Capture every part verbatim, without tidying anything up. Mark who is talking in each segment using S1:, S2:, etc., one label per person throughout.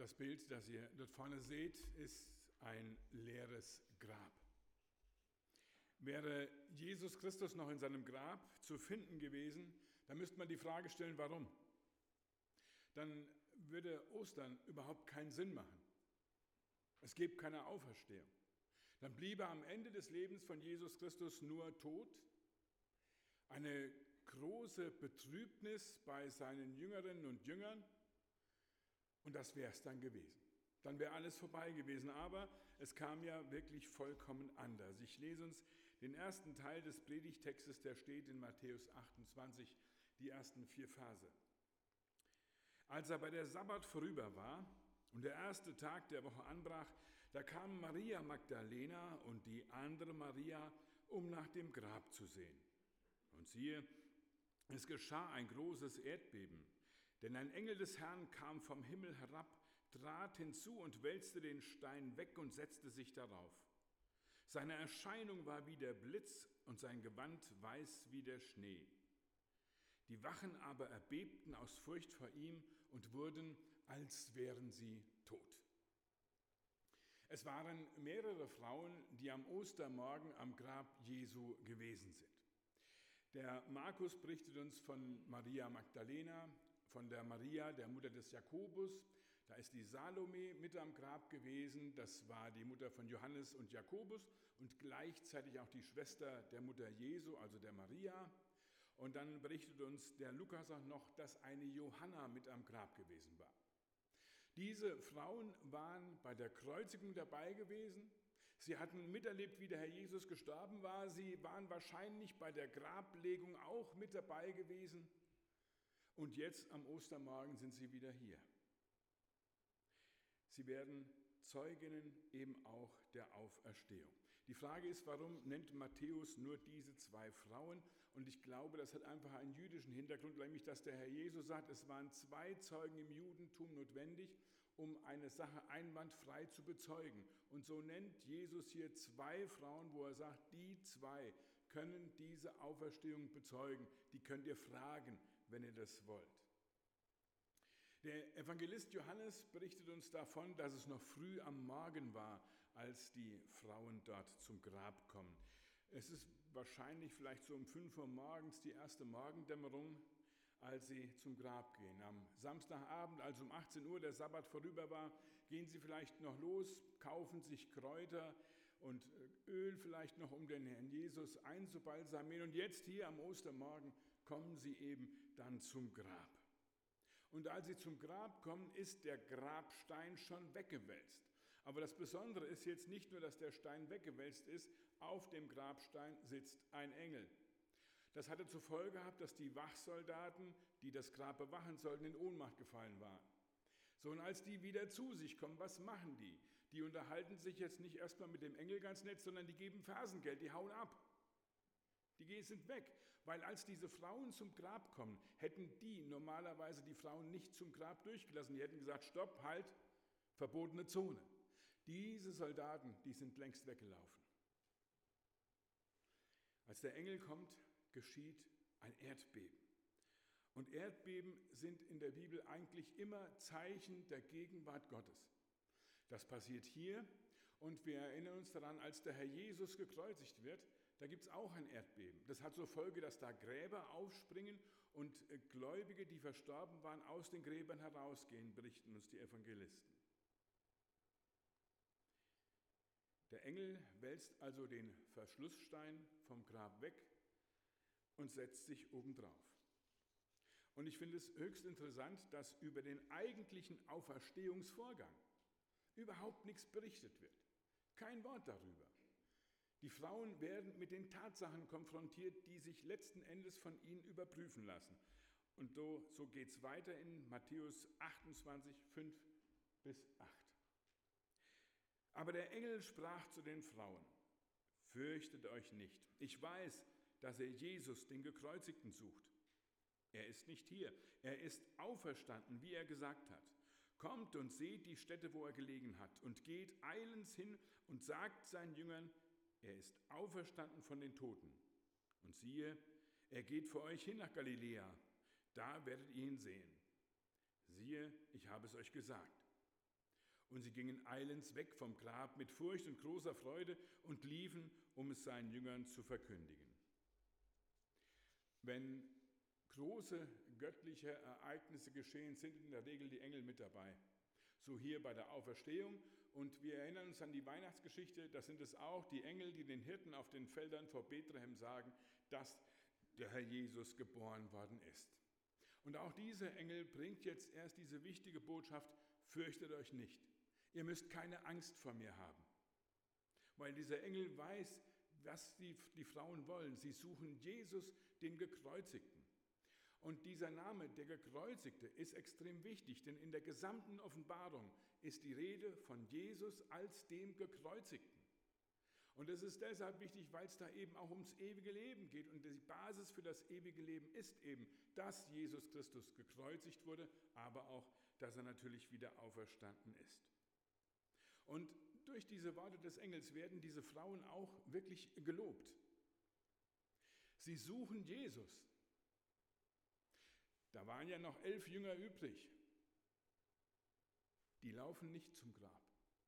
S1: Das Bild, das ihr dort vorne seht, ist ein leeres Grab. Wäre Jesus Christus noch in seinem Grab zu finden gewesen, dann müsste man die Frage stellen, warum? Dann würde Ostern überhaupt keinen Sinn machen. Es gäbe keine Auferstehung. Dann bliebe am Ende des Lebens von Jesus Christus nur Tod, eine große Betrübnis bei seinen Jüngerinnen und Jüngern, und das wäre es dann gewesen. Dann wäre alles vorbei gewesen, aber es kam ja wirklich vollkommen anders. Ich lese uns den ersten Teil des Predigtextes, der steht in Matthäus achtundzwanzig, die ersten vier Verse. Als aber der Sabbat vorüber war und der erste Tag der Woche anbrach, da kamen Maria Magdalena und die andere Maria, um nach dem Grab zu sehen. Und siehe, es geschah ein großes Erdbeben, denn ein Engel des Herrn kam vom Himmel herab, trat hinzu und wälzte den Stein weg und setzte sich darauf. Seine Erscheinung war wie der Blitz und sein Gewand weiß wie der Schnee. Die Wachen aber erbebten aus Furcht vor ihm und wurden, als wären sie tot. Es waren mehrere Frauen, die am Ostermorgen am Grab Jesu gewesen sind. Der Markus berichtet uns von Maria Magdalena, von der Maria, der Mutter des Jakobus. Da ist die Salome mit am Grab gewesen. Das war die Mutter von Johannes und Jakobus und gleichzeitig auch die Schwester der Mutter Jesu, also der Maria. Und dann berichtet uns der Lukas auch noch, dass eine Johanna mit am Grab gewesen war. Diese Frauen waren bei der Kreuzigung dabei gewesen. Sie hatten miterlebt, wie der Herr Jesus gestorben war. Sie waren wahrscheinlich bei der Grablegung auch mit dabei gewesen. Und jetzt am Ostermorgen sind sie wieder hier. Sie werden Zeuginnen eben auch der Auferstehung. Die Frage ist, warum nennt Matthäus nur diese zwei Frauen? Und ich glaube, das hat einfach einen jüdischen Hintergrund, nämlich dass der Herr Jesus sagt, es waren zwei Zeugen im Judentum notwendig, um eine Sache einwandfrei zu bezeugen. Und so nennt Jesus hier zwei Frauen, wo er sagt, die zwei können diese Auferstehung bezeugen. Die könnt ihr fragen, wenn ihr das wollt. Der Evangelist Johannes berichtet uns davon, dass es noch früh am Morgen war, als die Frauen dort zum Grab kommen. Es ist wahrscheinlich vielleicht so um fünf Uhr morgens die erste Morgendämmerung, als sie zum Grab gehen. Am Samstagabend, als um achtzehn Uhr der Sabbat vorüber war, gehen sie vielleicht noch los, kaufen sich Kräuter und Öl vielleicht noch, um den Herrn Jesus einzubalsamieren. Und jetzt hier am Ostermorgen kommen sie eben dann zum Grab. Und als sie zum Grab kommen, ist der Grabstein schon weggewälzt. Aber das Besondere ist jetzt nicht nur, dass der Stein weggewälzt ist, auf dem Grabstein sitzt ein Engel. Das hatte zur Folge gehabt, dass die Wachsoldaten, die das Grab bewachen sollten, in Ohnmacht gefallen waren. So, und als die wieder zu sich kommen, was machen die? Die unterhalten sich jetzt nicht erstmal mit dem Engel ganz nett, sondern die geben Fersengeld, die hauen ab. Die sind weg, weil als diese Frauen zum Grab kommen, hätten die normalerweise die Frauen nicht zum Grab durchgelassen. Die hätten gesagt, stopp, halt, verbotene Zone. Diese Soldaten, die sind längst weggelaufen. Als der Engel kommt, geschieht ein Erdbeben. Und Erdbeben sind in der Bibel eigentlich immer Zeichen der Gegenwart Gottes. Das passiert hier und wir erinnern uns daran, als der Herr Jesus gekreuzigt wird, da gibt es auch ein Erdbeben. Das hat zur Folge, dass da Gräber aufspringen und Gläubige, die verstorben waren, aus den Gräbern herausgehen, berichten uns die Evangelisten. Der Engel wälzt also den Verschlussstein vom Grab weg und setzt sich obendrauf. Und ich finde es höchst interessant, dass über den eigentlichen Auferstehungsvorgang überhaupt nichts berichtet wird. Kein Wort darüber. Die Frauen werden mit den Tatsachen konfrontiert, die sich letzten Endes von ihnen überprüfen lassen. Und so, so geht es weiter in Matthäus achtundzwanzig, fünf bis acht. Aber der Engel sprach zu den Frauen, fürchtet euch nicht. Ich weiß, dass ihr Jesus, den Gekreuzigten, sucht. Er ist nicht hier. Er ist auferstanden, wie er gesagt hat. Kommt und seht die Stätte, wo er gelegen hat, und geht eilends hin und sagt seinen Jüngern, er ist auferstanden von den Toten. Und siehe, er geht vor euch hin nach Galiläa. Da werdet ihr ihn sehen. Siehe, ich habe es euch gesagt. Und sie gingen eilends weg vom Grab mit Furcht und großer Freude und liefen, um es seinen Jüngern zu verkündigen. Wenn große göttliche Ereignisse geschehen, sind in der Regel die Engel mit dabei. So hier bei der Auferstehung. Und wir erinnern uns an die Weihnachtsgeschichte, da sind es auch die Engel, die den Hirten auf den Feldern vor Bethlehem sagen, dass der Herr Jesus geboren worden ist. Und auch dieser Engel bringt jetzt erst diese wichtige Botschaft, fürchtet euch nicht. Ihr müsst keine Angst vor mir haben. Weil dieser Engel weiß, was die, die Frauen wollen. Sie suchen Jesus, den Gekreuzigten. Und dieser Name, der Gekreuzigte, ist extrem wichtig, denn in der gesamten Offenbarung ist die Rede von Jesus als dem Gekreuzigten. Und das ist deshalb wichtig, weil es da eben auch ums ewige Leben geht. Und die Basis für das ewige Leben ist eben, dass Jesus Christus gekreuzigt wurde, aber auch, dass er natürlich wieder auferstanden ist. Und durch diese Worte des Engels werden diese Frauen auch wirklich gelobt. Sie suchen Jesus. Da waren ja noch elf Jünger übrig. Die laufen nicht zum Grab.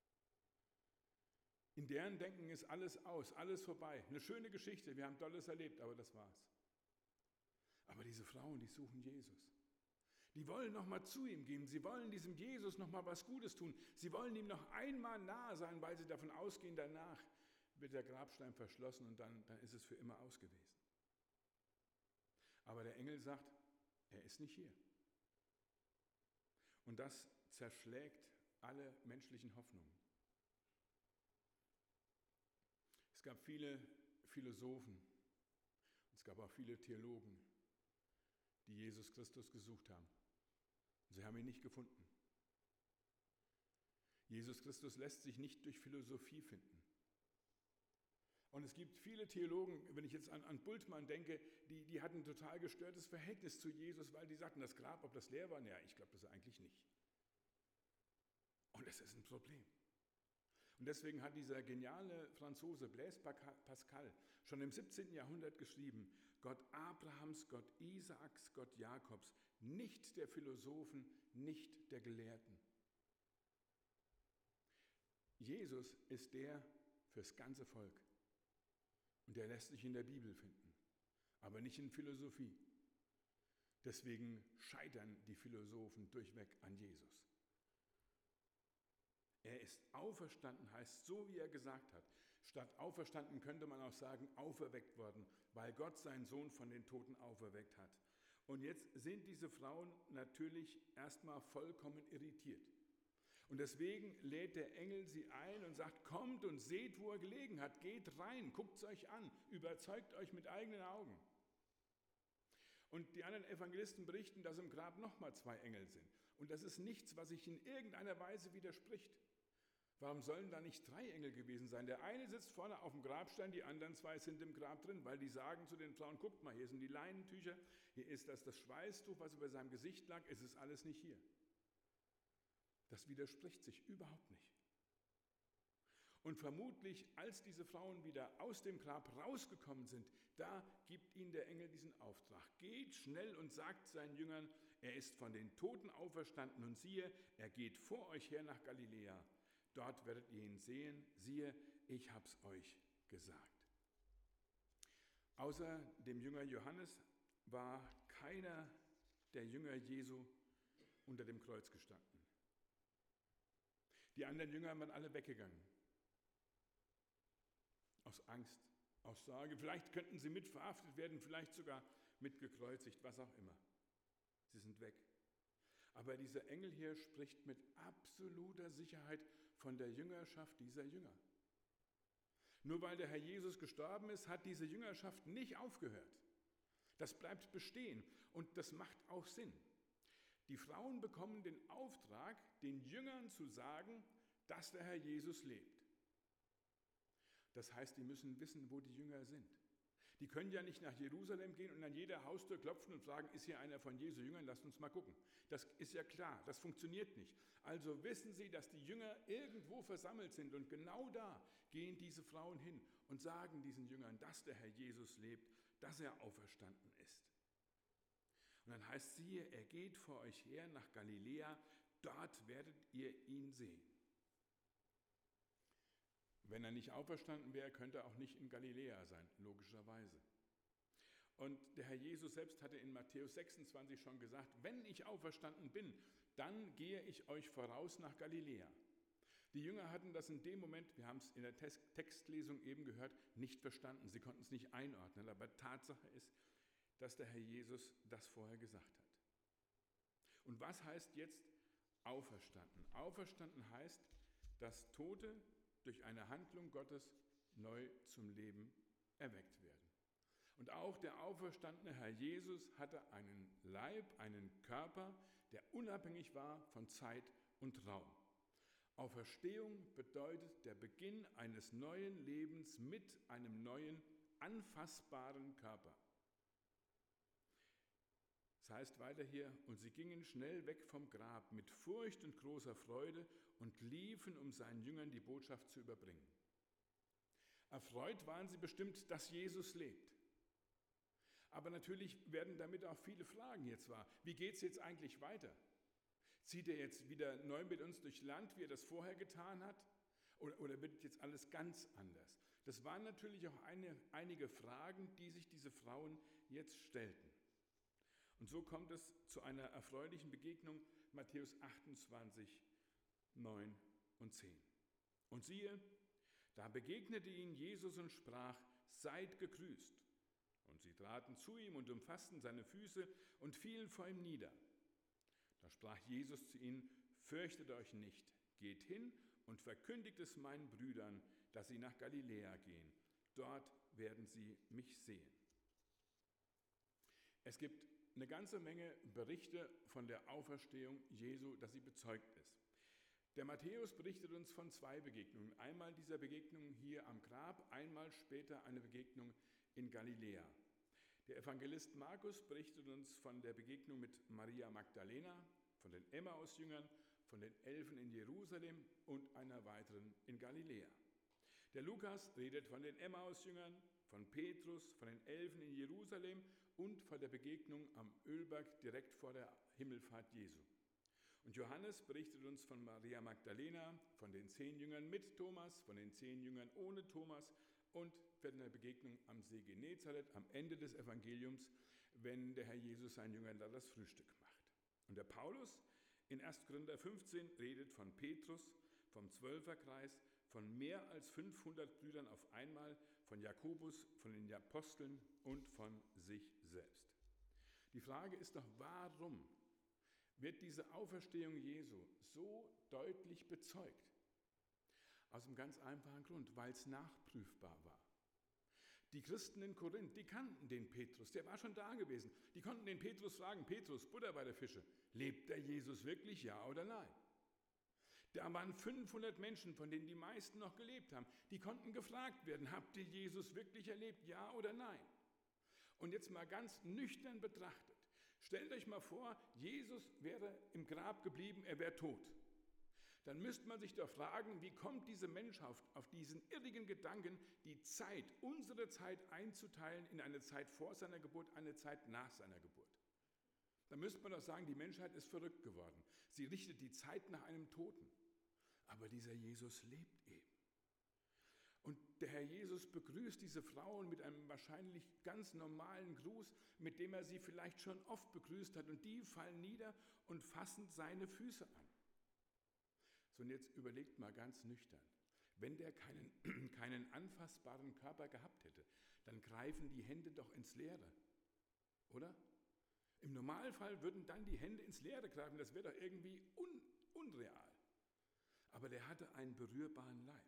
S1: In deren Denken ist alles aus, alles vorbei. Eine schöne Geschichte, wir haben Tolles erlebt, aber das war's. Aber diese Frauen, die suchen Jesus. Die wollen noch mal zu ihm gehen. Sie wollen diesem Jesus noch mal was Gutes tun. Sie wollen ihm noch einmal nahe sein, weil sie davon ausgehen, danach wird der Grabstein verschlossen und dann, dann ist es für immer aus gewesen. Aber der Engel sagt, er ist nicht hier. Und das zerschlägt alle menschlichen Hoffnungen. Es gab viele Philosophen, es gab auch viele Theologen, die Jesus Christus gesucht haben. Und sie haben ihn nicht gefunden. Jesus Christus lässt sich nicht durch Philosophie finden. Und es gibt viele Theologen, wenn ich jetzt an, an Bultmann denke, die, die hatten ein total gestörtes Verhältnis zu Jesus, weil die sagten, das Grab, ob das leer war, ja, ich glaube das eigentlich nicht. Und das ist ein Problem. Und deswegen hat dieser geniale Franzose Blaise Pascal schon im siebzehnten Jahrhundert geschrieben, Gott Abrahams, Gott Isaaks, Gott Jakobs, nicht der Philosophen, nicht der Gelehrten. Jesus ist der fürs ganze Volk. Und der lässt sich in der Bibel finden, aber nicht in Philosophie. Deswegen scheitern die Philosophen durchweg an Jesus. Er ist auferstanden, heißt so, wie er gesagt hat. Statt auferstanden könnte man auch sagen, auferweckt worden, weil Gott seinen Sohn von den Toten auferweckt hat. Und jetzt sind diese Frauen natürlich erstmal vollkommen irritiert. Und deswegen lädt der Engel sie ein und sagt, kommt und seht, wo er gelegen hat, geht rein, guckt es euch an, überzeugt euch mit eigenen Augen. Und die anderen Evangelisten berichten, dass im Grab nochmal zwei Engel sind. Und das ist nichts, was sich in irgendeiner Weise widerspricht. Warum sollen da nicht drei Engel gewesen sein? Der eine sitzt vorne auf dem Grabstein, die anderen zwei sind im Grab drin, weil die sagen zu den Frauen, guckt mal, hier sind die Leinentücher, hier ist das, das Schweißtuch, was über seinem Gesicht lag, es ist alles nicht hier. Das widerspricht sich überhaupt nicht. Und vermutlich, als diese Frauen wieder aus dem Grab rausgekommen sind, da gibt ihnen der Engel diesen Auftrag. Geht schnell und sagt seinen Jüngern, er ist von den Toten auferstanden und siehe, er geht vor euch her nach Galiläa. Dort werdet ihr ihn sehen, siehe, ich hab's euch gesagt. Außer dem Jünger Johannes war keiner der Jünger Jesu unter dem Kreuz gestanden. Die anderen Jünger waren alle weggegangen. Aus Angst, aus Sorge. Vielleicht könnten sie mit verhaftet werden, vielleicht sogar mit gekreuzigt, was auch immer. Sie sind weg. Aber dieser Engel hier spricht mit absoluter Sicherheit von der Jüngerschaft dieser Jünger. Nur weil der Herr Jesus gestorben ist, hat diese Jüngerschaft nicht aufgehört. Das bleibt bestehen und das macht auch Sinn. Die Frauen bekommen den Auftrag, den Jüngern zu sagen, dass der Herr Jesus lebt. Das heißt, die müssen wissen, wo die Jünger sind. Die können ja nicht nach Jerusalem gehen und an jeder Haustür klopfen und fragen, ist hier einer von Jesu Jüngern, lasst uns mal gucken. Das ist ja klar, das funktioniert nicht. Also wissen sie, dass die Jünger irgendwo versammelt sind und genau da gehen diese Frauen hin und sagen diesen Jüngern, dass der Herr Jesus lebt, dass er auferstanden ist. Und dann heißt siehe, er geht vor euch her nach Galiläa, dort werdet ihr ihn sehen. Wenn er nicht auferstanden wäre, könnte er auch nicht in Galiläa sein, logischerweise. Und der Herr Jesus selbst hatte in Matthäus sechsundzwanzig schon gesagt, wenn ich auferstanden bin, dann gehe ich euch voraus nach Galiläa. Die Jünger hatten das in dem Moment, wir haben es in der Textlesung eben gehört, nicht verstanden. Sie konnten es nicht einordnen, aber Tatsache ist, dass der Herr Jesus das vorher gesagt hat. Und was heißt jetzt auferstanden? Auferstanden heißt, dass Tote durch eine Handlung Gottes neu zum Leben erweckt werden. Und auch der auferstandene Herr Jesus hatte einen Leib, einen Körper, der unabhängig war von Zeit und Raum. Auferstehung bedeutet der Beginn eines neuen Lebens mit einem neuen, anfassbaren Körper. Es heißt weiter hier, und sie gingen schnell weg vom Grab mit Furcht und großer Freude und liefen, um seinen Jüngern die Botschaft zu überbringen. Erfreut waren sie bestimmt, dass Jesus lebt. Aber natürlich werden damit auch viele Fragen jetzt wahr. Wie geht es jetzt eigentlich weiter? Zieht er jetzt wieder neu mit uns durchs Land, wie er das vorher getan hat? Oder, oder wird jetzt alles ganz anders? Das waren natürlich auch eine, einige Fragen, die sich diese Frauen jetzt stellten. Und so kommt es zu einer erfreulichen Begegnung, Matthäus achtundzwanzig, neun und zehn. Und siehe, da begegnete ihnen Jesus und sprach, seid gegrüßt. Und sie traten zu ihm und umfassten seine Füße und fielen vor ihm nieder. Da sprach Jesus zu ihnen, fürchtet euch nicht, geht hin und verkündigt es meinen Brüdern, dass sie nach Galiläa gehen. Dort werden sie mich sehen. Es gibt eine ganze Menge Berichte von der Auferstehung Jesu, dass sie bezeugt ist. Der Matthäus berichtet uns von zwei Begegnungen. Einmal dieser Begegnung hier am Grab, einmal später eine Begegnung in Galiläa. Der Evangelist Markus berichtet uns von der Begegnung mit Maria Magdalena, von den Emmaus-Jüngern, von den Elfen in Jerusalem und einer weiteren in Galiläa. Der Lukas redet von den Emmaus-Jüngern, von Petrus, von den Elfen in Jerusalem und von der Begegnung am Ölberg direkt vor der Himmelfahrt Jesu. Und Johannes berichtet uns von Maria Magdalena, von den zehn Jüngern mit Thomas, von den zehn Jüngern ohne Thomas und von der Begegnung am See Genezareth am Ende des Evangeliums, wenn der Herr Jesus seinen Jüngern da das Frühstück macht. Und der Paulus in erster Korinther fünfzehn redet von Petrus, vom Zwölferkreis, von mehr als fünfhundert Brüdern auf einmal, von Jakobus, von den Aposteln und von sich selbst. Die Frage ist doch, warum wird diese Auferstehung Jesu so deutlich bezeugt? Aus einem ganz einfachen Grund, weil es nachprüfbar war. Die Christen in Korinth, die kannten den Petrus, der war schon da gewesen. Die konnten den Petrus fragen, Petrus, Butter bei der Fische, lebt der Jesus wirklich, ja oder nein? Da waren fünfhundert Menschen, von denen die meisten noch gelebt haben. Die konnten gefragt werden, habt ihr Jesus wirklich erlebt, ja oder nein? Und jetzt mal ganz nüchtern betrachtet. Stellt euch mal vor, Jesus wäre im Grab geblieben, er wäre tot. Dann müsste man sich doch fragen, wie kommt diese Menschheit auf diesen irrigen Gedanken, die Zeit, unsere Zeit einzuteilen in eine Zeit vor seiner Geburt, eine Zeit nach seiner Geburt. Da müsste man doch sagen, die Menschheit ist verrückt geworden. Sie richtet die Zeit nach einem Toten. Aber dieser Jesus lebt eben. Und der Herr Jesus begrüßt diese Frauen mit einem wahrscheinlich ganz normalen Gruß, mit dem er sie vielleicht schon oft begrüßt hat. Und die fallen nieder und fassen seine Füße an. So, und jetzt überlegt mal ganz nüchtern. Wenn der keinen, keinen anfassbaren Körper gehabt hätte, dann greifen die Hände doch ins Leere. Oder? Im Normalfall würden dann die Hände ins Leere greifen. Das wäre doch irgendwie un, unreal. Aber der hatte einen berührbaren Leib.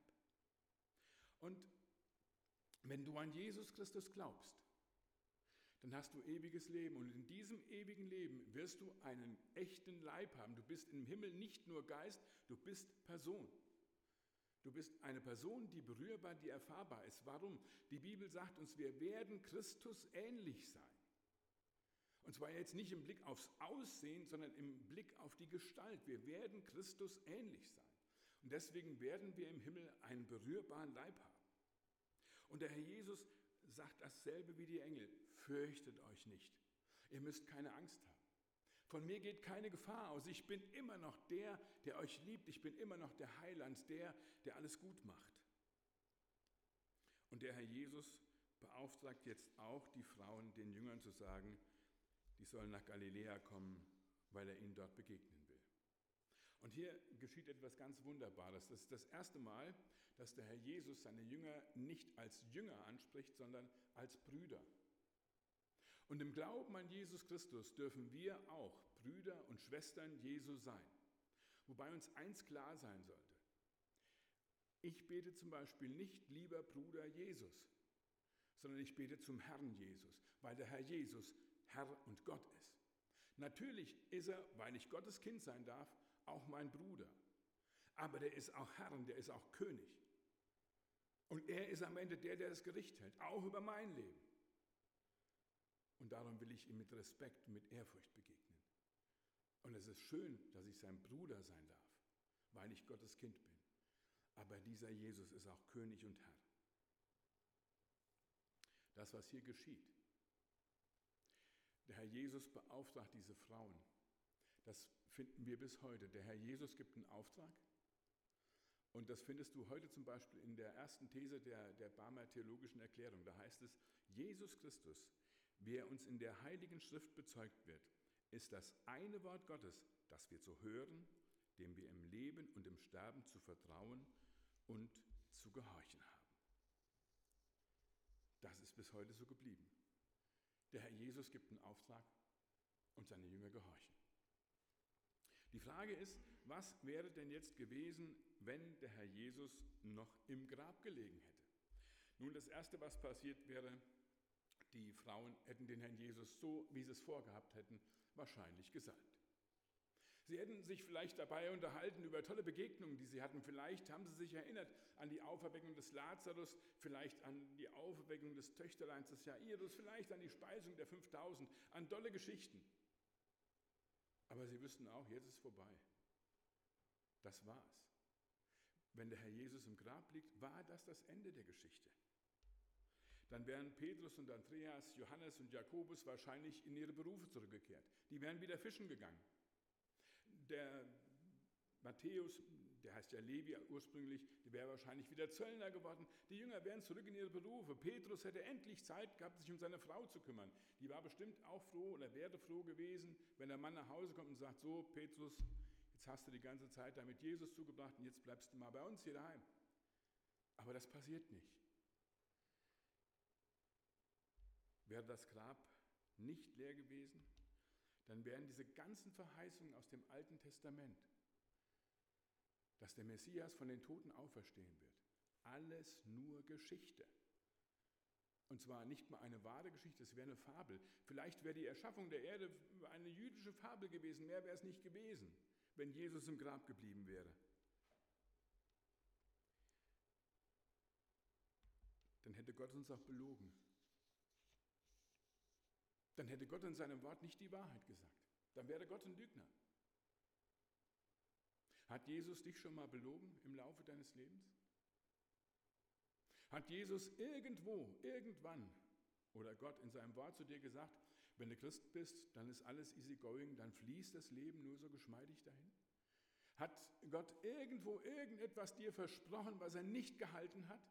S1: Und wenn du an Jesus Christus glaubst, dann hast du ewiges Leben. Und in diesem ewigen Leben wirst du einen echten Leib haben. Du bist im Himmel nicht nur Geist, du bist Person. Du bist eine Person, die berührbar, die erfahrbar ist. Warum? Die Bibel sagt uns, wir werden Christus ähnlich sein. Und zwar jetzt nicht im Blick aufs Aussehen, sondern im Blick auf die Gestalt. Wir werden Christus ähnlich sein. Und deswegen werden wir im Himmel einen berührbaren Leib haben. Und der Herr Jesus sagt dasselbe wie die Engel. Fürchtet euch nicht. Ihr müsst keine Angst haben. Von mir geht keine Gefahr aus. Ich bin immer noch der, der euch liebt. Ich bin immer noch der Heiland, der, der alles gut macht. Und der Herr Jesus beauftragt jetzt auch die Frauen, den Jüngern zu sagen, die sollen nach Galiläa kommen, weil er ihnen dort begegnen will. Und hier geschieht etwas ganz Wunderbares. Das ist das erste Mal, dass der Herr Jesus seine Jünger nicht als Jünger anspricht, sondern als Brüder. Und im Glauben an Jesus Christus dürfen wir auch Brüder und Schwestern Jesu sein. Wobei uns eins klar sein sollte. Ich bete zum Beispiel nicht lieber Bruder Jesus, sondern ich bete zum Herrn Jesus, weil der Herr Jesus Herr und Gott ist. Natürlich ist er, weil ich Gottes Kind sein darf, auch mein Bruder. Aber der ist auch Herr und der ist auch König. Und er ist am Ende der, der das Gericht hält, auch über mein Leben. Und darum will ich ihm mit Respekt und mit Ehrfurcht begegnen. Und es ist schön, dass ich sein Bruder sein darf, weil ich Gottes Kind bin. Aber dieser Jesus ist auch König und Herr. Das, was hier geschieht. Der Herr Jesus beauftragt diese Frauen. Das finden wir bis heute. Der Herr Jesus gibt einen Auftrag. Und das findest du heute zum Beispiel in der ersten These der, der Barmer Theologischen Erklärung. Da heißt es, Jesus Christus, wie er uns in der Heiligen Schrift bezeugt wird, ist das eine Wort Gottes, das wir zu hören, dem wir im Leben und im Sterben zu vertrauen und zu gehorchen haben. Das ist bis heute so geblieben. Der Herr Jesus gibt einen Auftrag und seine Jünger gehorchen. Die Frage ist, was wäre denn jetzt gewesen, wenn der Herr Jesus noch im Grab gelegen hätte? Nun, das Erste, was passiert wäre, die Frauen hätten den Herrn Jesus so, wie sie es vorgehabt hätten, wahrscheinlich gesalbt. Sie hätten sich vielleicht dabei unterhalten über tolle Begegnungen, die sie hatten. Vielleicht haben sie sich erinnert an die Auferweckung des Lazarus, vielleicht an die Auferweckung des Töchterleins des Jairus, vielleicht an die Speisung der fünftausend, an tolle Geschichten. Aber sie wüssten auch, jetzt ist vorbei. Das war's. Wenn der Herr Jesus im Grab liegt, war das das Ende der Geschichte. Dann wären Petrus und Andreas, Johannes und Jakobus wahrscheinlich in ihre Berufe zurückgekehrt. Die wären wieder fischen gegangen. Der Matthäus, der heißt ja Levi ursprünglich, der wäre wahrscheinlich wieder Zöllner geworden. Die Jünger wären zurück in ihre Berufe. Petrus hätte endlich Zeit gehabt, sich um seine Frau zu kümmern. Die war bestimmt auch froh oder wäre froh gewesen, wenn der Mann nach Hause kommt und sagt, so Petrus, jetzt hast du die ganze Zeit da mit Jesus zugebracht und jetzt bleibst du mal bei uns hier daheim. Aber das passiert nicht. Wäre das Grab nicht leer gewesen, dann wären diese ganzen Verheißungen aus dem Alten Testament, dass der Messias von den Toten auferstehen wird, alles nur Geschichte. Und zwar nicht mal eine wahre Geschichte, es wäre eine Fabel. Vielleicht wäre die Erschaffung der Erde eine jüdische Fabel gewesen, mehr wäre es nicht gewesen, wenn Jesus im Grab geblieben wäre. Dann hätte Gott uns auch belogen. Dann hätte Gott in seinem Wort nicht die Wahrheit gesagt. Dann wäre Gott ein Lügner. Hat Jesus dich schon mal belogen im Laufe deines Lebens? Hat Jesus irgendwo, irgendwann oder Gott in seinem Wort zu dir gesagt, wenn du Christ bist, dann ist alles easy going, dann fließt das Leben nur so geschmeidig dahin? Hat Gott irgendwo irgendetwas dir versprochen, was er nicht gehalten hat?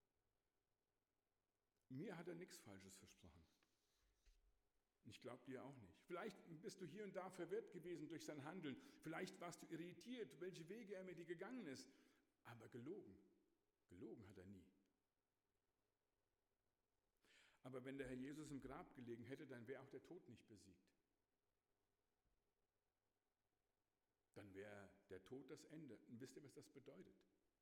S1: Mir hat er nichts Falsches versprochen. Ich glaube dir auch nicht. Vielleicht bist du hier und da verwirrt gewesen durch sein Handeln. Vielleicht warst du irritiert, welche Wege er mit dir gegangen ist. Aber gelogen, gelogen hat er nie. Aber wenn der Herr Jesus im Grab gelegen hätte, dann wäre auch der Tod nicht besiegt. Dann wäre der Tod das Ende. Und wisst ihr, was das bedeutet?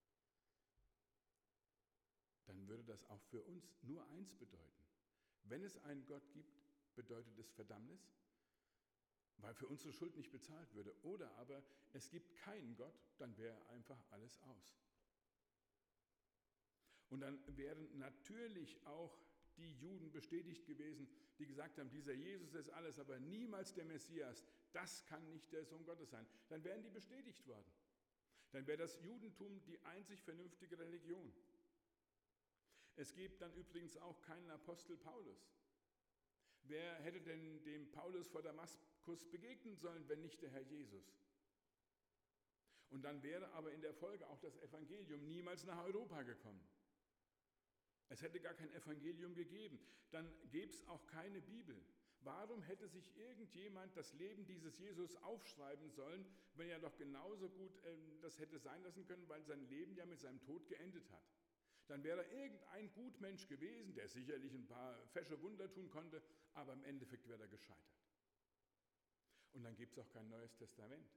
S1: Dann würde das auch für uns nur eins bedeuten. Wenn es einen Gott gibt, bedeutet es Verdammnis, weil für unsere Schuld nicht bezahlt würde. Oder aber es gibt keinen Gott, dann wäre einfach alles aus. Und dann wären natürlich auch die Juden bestätigt gewesen, die gesagt haben, dieser Jesus ist alles, aber niemals der Messias. Das kann nicht der Sohn Gottes sein. Dann wären die bestätigt worden. Dann wäre das Judentum die einzig vernünftige Religion. Es gibt dann übrigens auch keinen Apostel Paulus. Wer hätte denn dem Paulus vor Damaskus begegnen sollen, wenn nicht der Herr Jesus? Und dann wäre aber in der Folge auch das Evangelium niemals nach Europa gekommen. Es hätte gar kein Evangelium gegeben. Dann gäbe es auch keine Bibel. Warum hätte sich irgendjemand das Leben dieses Jesus aufschreiben sollen, wenn er doch genauso gut äh, das hätte sein lassen können, weil sein Leben ja mit seinem Tod geendet hat? Dann wäre er irgendein Gutmensch gewesen, der sicherlich ein paar fesche Wunder tun konnte, aber im Endeffekt wäre er gescheitert. Und dann gibt es auch kein Neues Testament.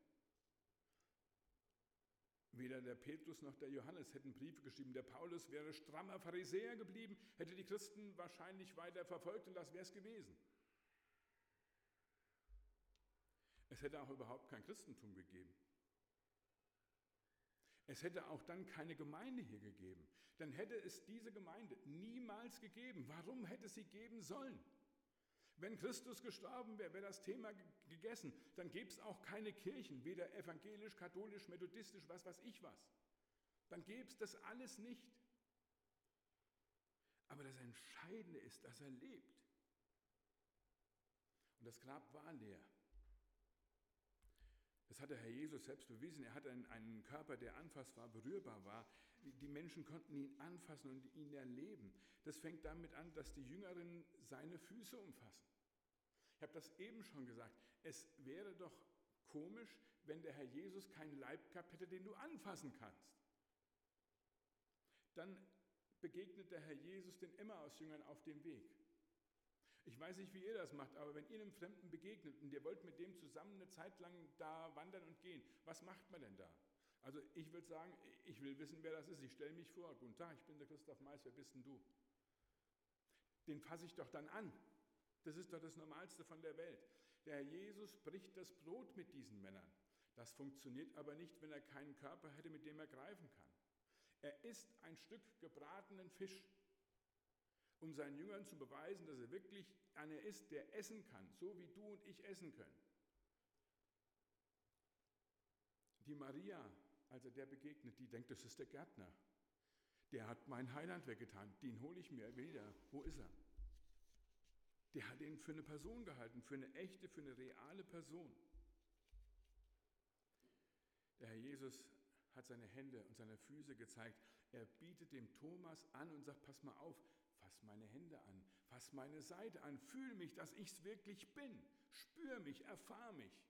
S1: Weder der Petrus noch der Johannes hätten Briefe geschrieben. Der Paulus wäre strammer Pharisäer geblieben, hätte die Christen wahrscheinlich weiter verfolgt und das wäre es gewesen. Es hätte auch überhaupt kein Christentum gegeben. Es hätte auch dann keine Gemeinde hier gegeben. Dann hätte es diese Gemeinde niemals gegeben. Warum hätte es sie geben sollen? Wenn Christus gestorben wäre, wäre das Thema gegessen. Dann gäbe es auch keine Kirchen, weder evangelisch, katholisch, methodistisch, was weiß ich was. Dann gäbe es das alles nicht. Aber das Entscheidende ist, dass er lebt. Und das Grab war leer. Das hat der Herr Jesus selbst bewiesen. Er hatte einen, einen Körper, der anfassbar, berührbar war. Die Menschen konnten ihn anfassen und ihn erleben. Das fängt damit an, dass die Jüngerinnen seine Füße umfassen. Ich habe das eben schon gesagt. Es wäre doch komisch, wenn der Herr Jesus keinen Leib gehabt hätte, den du anfassen kannst. Dann begegnet der Herr Jesus den Emmaus-Jüngern auf dem Weg. Ich weiß nicht, wie ihr das macht, aber wenn ihr einem Fremden begegnet und ihr wollt mit dem zusammen eine Zeit lang da wandern und gehen, was macht man denn da? Also ich würde sagen, ich will wissen, wer das ist. Ich stelle mich vor, guten Tag, ich bin der Christoph Mais, wer bist denn du? Den fasse ich doch dann an. Das ist doch das Normalste von der Welt. Der Herr Jesus bricht das Brot mit diesen Männern. Das funktioniert aber nicht, wenn er keinen Körper hätte, mit dem er greifen kann. Er isst ein Stück gebratenen Fisch, um seinen Jüngern zu beweisen, dass er wirklich einer ist, der essen kann, so wie du und ich essen können. Die Maria, als er der begegnet, die denkt, das ist der Gärtner. Der hat mein Heiland weggetan, den hole ich mir wieder. Wo ist er? Der hat ihn für eine Person gehalten, für eine echte, für eine reale Person. Der Herr Jesus hat seine Hände und seine Füße gezeigt. Er bietet dem Thomas an und sagt, pass mal auf, fass meine Hände an, fass meine Seite an, fühl mich, dass ich es wirklich bin, spür mich, erfahr mich.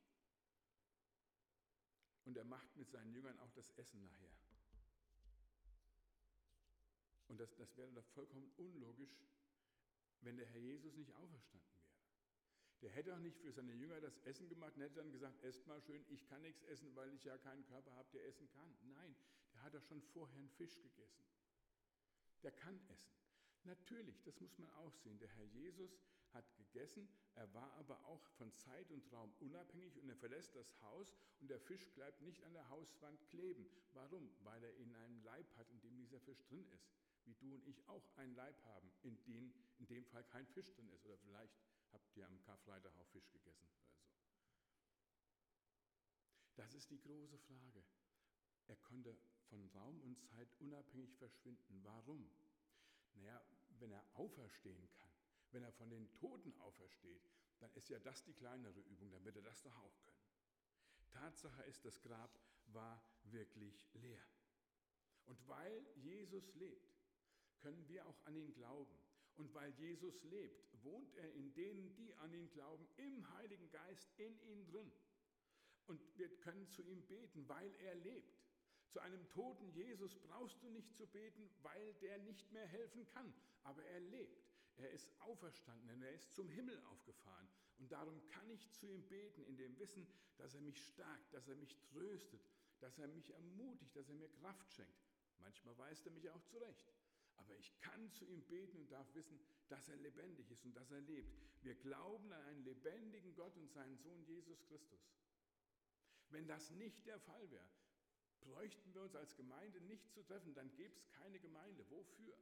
S1: Und er macht mit seinen Jüngern auch das Essen nachher. Und das, das wäre doch vollkommen unlogisch, wenn der Herr Jesus nicht auferstanden wäre. Der hätte auch nicht für seine Jünger das Essen gemacht und hätte dann gesagt, esst mal schön, ich kann nichts essen, weil ich ja keinen Körper habe, der essen kann. Nein, der hat doch schon vorher einen Fisch gegessen. Der kann essen. Natürlich, das muss man auch sehen. Der Herr Jesus hat gegessen, er war aber auch von Zeit und Raum unabhängig und er verlässt das Haus und der Fisch bleibt nicht an der Hauswand kleben. Warum? Weil er in einem Leib hat, in dem dieser Fisch drin ist. Wie du und ich auch einen Leib haben, in dem in dem Fall kein Fisch drin ist. Oder vielleicht habt ihr am Karfreitag auch Fisch gegessen oder so. Das ist die große Frage. Er konnte von Raum und Zeit unabhängig verschwinden. Warum? Naja, wenn er auferstehen kann, wenn er von den Toten aufersteht, dann ist ja das die kleinere Übung, dann wird er das doch auch können. Tatsache ist, das Grab war wirklich leer. Und weil Jesus lebt, können wir auch an ihn glauben. Und weil Jesus lebt, wohnt er in denen, die an ihn glauben, im Heiligen Geist in ihnen drin. Und wir können zu ihm beten, weil er lebt. Zu einem toten Jesus brauchst du nicht zu beten, weil der nicht mehr helfen kann. Aber er lebt. Er ist auferstanden und er ist zum Himmel aufgefahren. Und darum kann ich zu ihm beten, in dem Wissen, dass er mich stärkt, dass er mich tröstet, dass er mich ermutigt, dass er mir Kraft schenkt. Manchmal weist er mich auch zurecht. Aber ich kann zu ihm beten und darf wissen, dass er lebendig ist und dass er lebt. Wir glauben an einen lebendigen Gott und seinen Sohn Jesus Christus. Wenn das nicht der Fall wäre, bräuchten wir uns als Gemeinde nicht zu treffen, dann gäbe es keine Gemeinde. Wofür?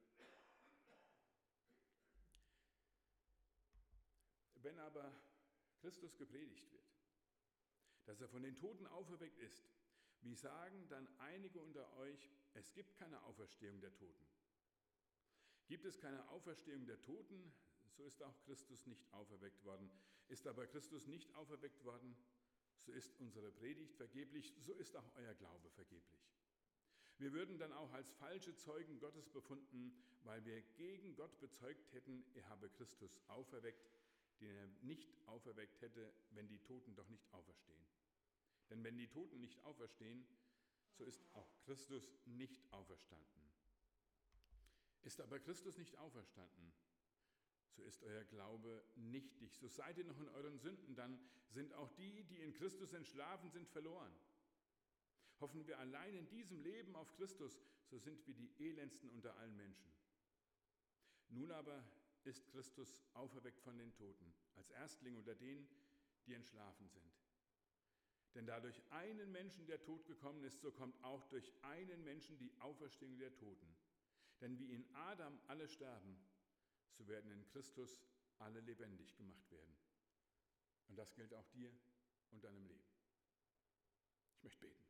S1: Wenn aber Christus gepredigt wird, dass er von den Toten auferweckt ist, wie sagen dann einige unter euch, es gibt keine Auferstehung der Toten? Gibt es keine Auferstehung der Toten, so ist auch Christus nicht auferweckt worden. Ist aber Christus nicht auferweckt worden, so ist unsere Predigt vergeblich, so ist auch euer Glaube vergeblich. Wir würden dann auch als falsche Zeugen Gottes befunden, weil wir gegen Gott bezeugt hätten, er habe Christus auferweckt, den er nicht auferweckt hätte, wenn die Toten doch nicht auferstehen. Denn wenn die Toten nicht auferstehen, so ist auch Christus nicht auferstanden. Ist aber Christus nicht auferstanden, so ist euer Glaube nichtig. So seid ihr noch in euren Sünden, dann sind auch die, die in Christus entschlafen sind, verloren. Hoffen wir allein in diesem Leben auf Christus, so sind wir die elendsten unter allen Menschen. Nun aber ist Christus auferweckt von den Toten, als Erstling unter denen, die entschlafen sind. Denn da durch einen Menschen der Tod gekommen ist, so kommt auch durch einen Menschen die Auferstehung der Toten. Denn wie in Adam alle sterben, so werden in Christus alle lebendig gemacht werden. Und das gilt auch dir und deinem Leben. Ich möchte beten.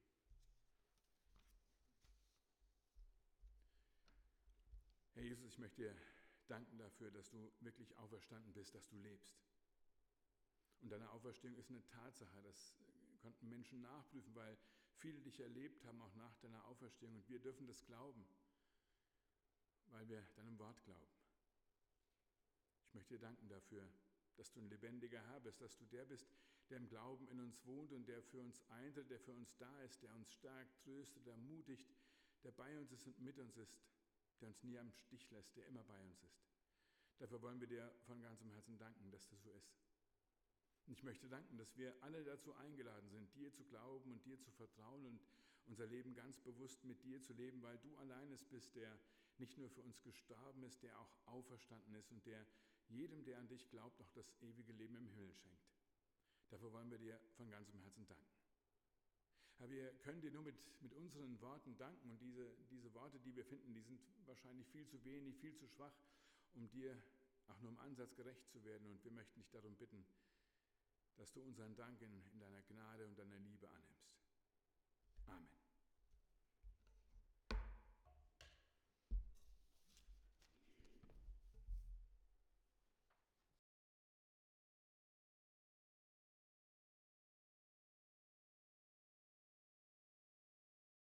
S1: Herr Jesus, ich möchte dir danken dafür, dass du wirklich auferstanden bist, dass du lebst. Und deine Auferstehung ist eine Tatsache, das konnten Menschen nachprüfen, weil viele dich erlebt haben, auch nach deiner Auferstehung. Und wir dürfen das glauben, weil wir deinem Wort glauben. Ich möchte dir danken dafür, dass du ein lebendiger Herr bist, dass du der bist, der im Glauben in uns wohnt und der für uns eintritt, der für uns da ist, der uns stärkt, tröstet, ermutigt, der bei uns ist und mit uns ist, der uns nie am Stich lässt, der immer bei uns ist. Dafür wollen wir dir von ganzem Herzen danken, dass das so ist. Und ich möchte danken, dass wir alle dazu eingeladen sind, dir zu glauben und dir zu vertrauen und unser Leben ganz bewusst mit dir zu leben, weil du allein es bist, der nicht nur für uns gestorben ist, der auch auferstanden ist und der jedem, der an dich glaubt, auch das ewige Leben im Himmel schenkt. Dafür wollen wir dir von ganzem Herzen danken. Herr, wir können dir nur mit, mit unseren Worten danken und diese, diese Worte, die wir finden, die sind wahrscheinlich viel zu wenig, viel zu schwach, um dir auch nur im Ansatz gerecht zu werden. Und wir möchten dich darum bitten, dass du unseren Dank in, in deiner Gnade und deiner Liebe annimmst. Amen.